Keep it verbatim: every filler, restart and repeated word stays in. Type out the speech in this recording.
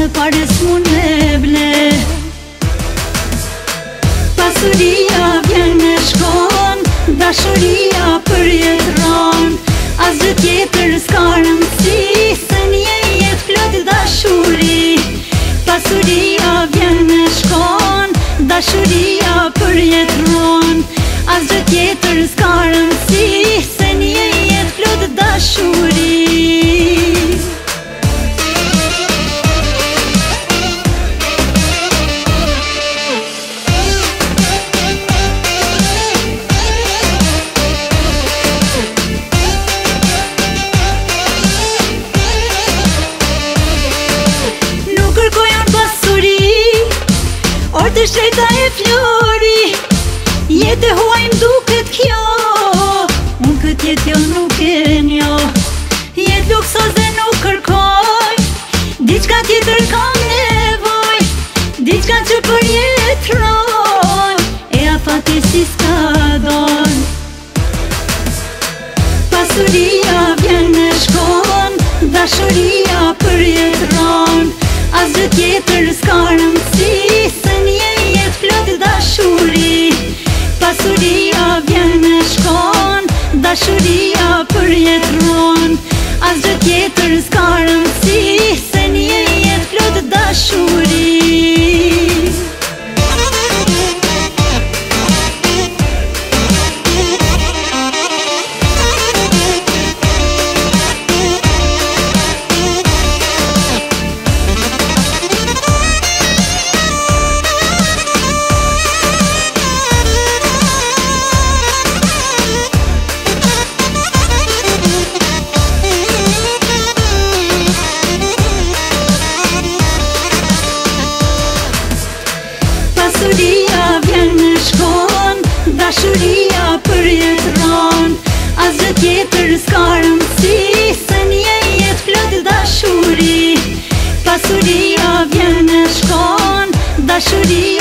pare s'mun me ble. Pasuria vjen me shkon, dashuria për jetron. Asgjë tjetër s'ka rëndësi, se një jetë plot dashuri. Pasuria vjen me shkon, dashuria për jetron. Asgjë tjetër s'ka rëndësi, se një jetë plot dashuri. Or të shtrejta e flori, jetë e huaj m'duket kjo. Unë këtë jetë jo nuk e njo, jetë luksoze nuk kërkoj. Diçka tjetër kam nevoj, diçka që përjetroj, e afati si s'ka don. Pasuria vjen me shkon, dashuria përjetron. Asgjë tjetër s'ka rëndësi, se një jetë plot dashuri. Pasuria vjen me shkon, dashuria përjetron. Asgjë tjetër s'ka rëndësi, se një jetë plot dashuri. Pasuria vjen me shkon, dashuria përjetron. Asgjë tjetër s'ka rëndësi, se një jetë plot dashuri. Pasuria vjen me shkon, dashuria